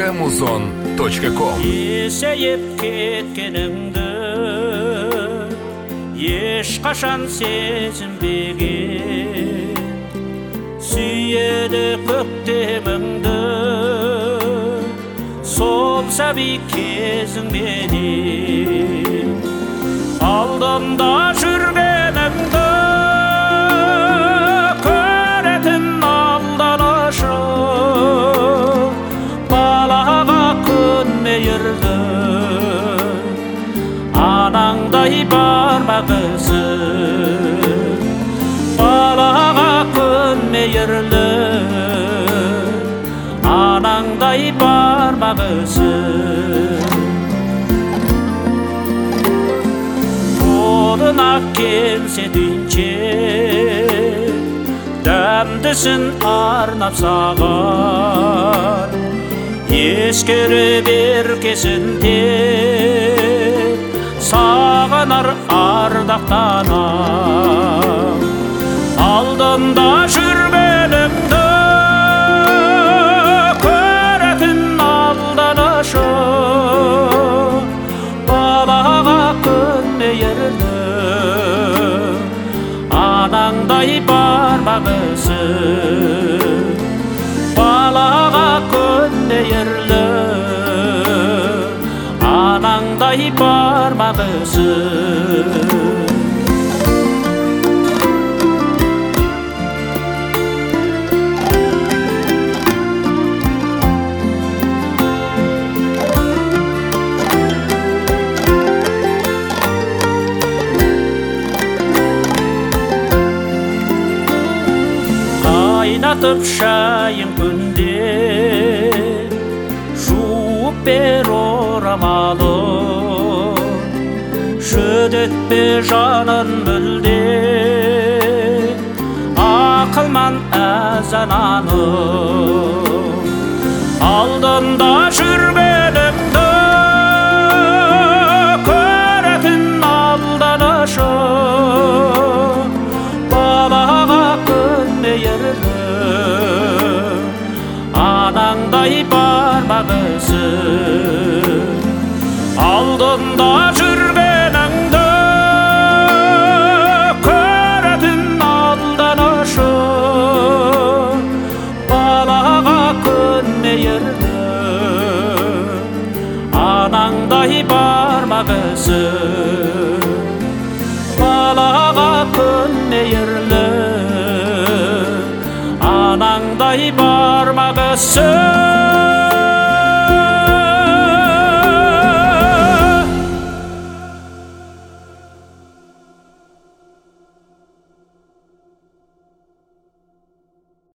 muzon.com. Есейіп кеткеніңді ешқашан сезінбеген, сүйеді көктеміңді сол сәби кезіңменен. Алдымда жүргеніңді көретін алданышы, балаға күн мейірлі, анаңдай бармақ ізі. Балаға күн мейірлі, анаңдай бармақ ізі. Қолына келсе дүйінше, дәмдісін арнап саған, ескере бер кезінде сағынар ардақтанам. Алдымда жүргеніңді көретін алданышы, балаға күн мейірлі, анаңдай бармақ ізі. Балаға күн мейірлі, анаңдай бармақ ізі. Қайнатып шайын күнде, жуып бер орамалын, жүдетпе жанын мүлде, ақылман әзананым. Алдымда жүргеніңді көретін алданышы, балаға күн мейірлі, анаңдай бармақ ізі. Алдымда жүргеніңді көретін алданышы, балаға күн мейірлі, анаңдай бармақ ізі. Балаға күн мейірлі, анаңдай бармақ ізі.